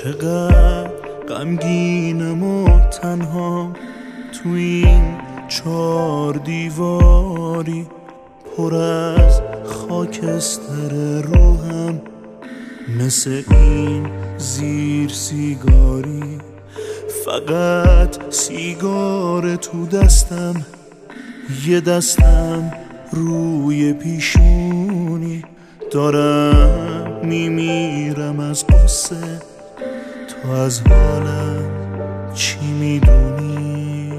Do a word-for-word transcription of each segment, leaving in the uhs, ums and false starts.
چقدر غمگینم و تنها تو این چار دیواری، پر از خاکستر روحم مثل این زیر سیگاری. فقط سیگار تو دستم، یه دستم روی پیشونی، دارم میمیرم از قصه. تو از حالم چی میدونی؟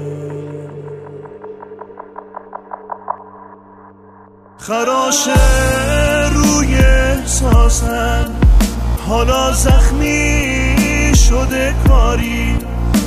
خراش روی احساسم حالا زخمی شده کاری.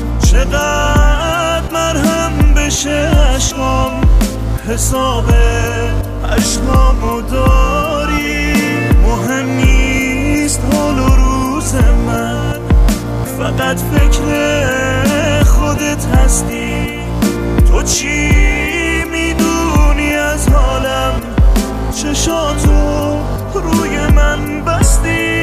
چقدر مرهم بشه عشقام، حساب عشقامو داری. مهم نیست حال و روز من، فقط فکر خودت هستی. تو چی میدونی از حالم؟ چشاتو روی من بستی.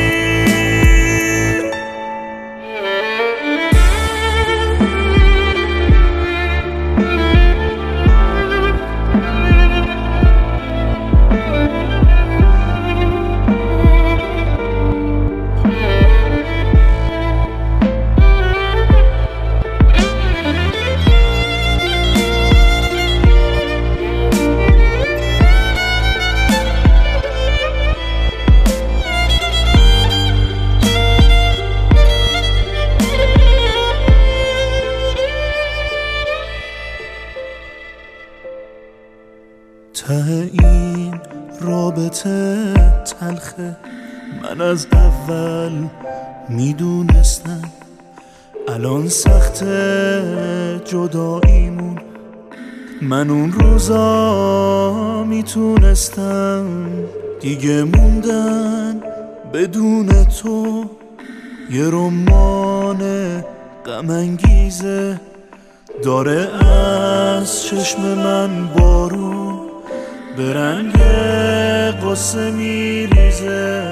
ته این رابطه تلخه، من از اول میدونستم. الان سخته جداییمون، من اون روزا میتونستم. دیگه موندن بدون تو یه رمان غم انگیزه، داره از چشم من بارون به رنگ قصه میریزه.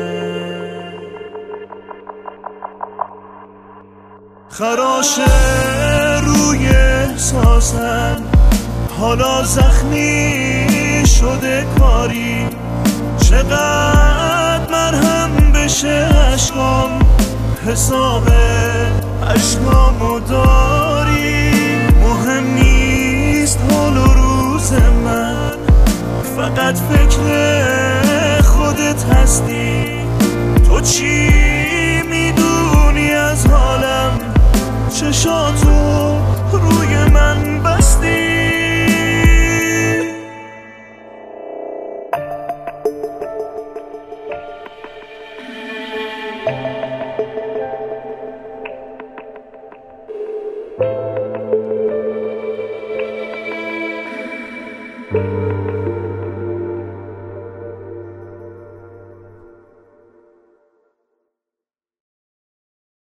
خراش روی احساسم حالا زخمی شده کاری. چقدر مرهم بشه عشقام، حساب عشقامو داری. مهم نیست حال و روز من، فقط فکر خودت هستی. تو چی میدونی از حالم؟ چشاتو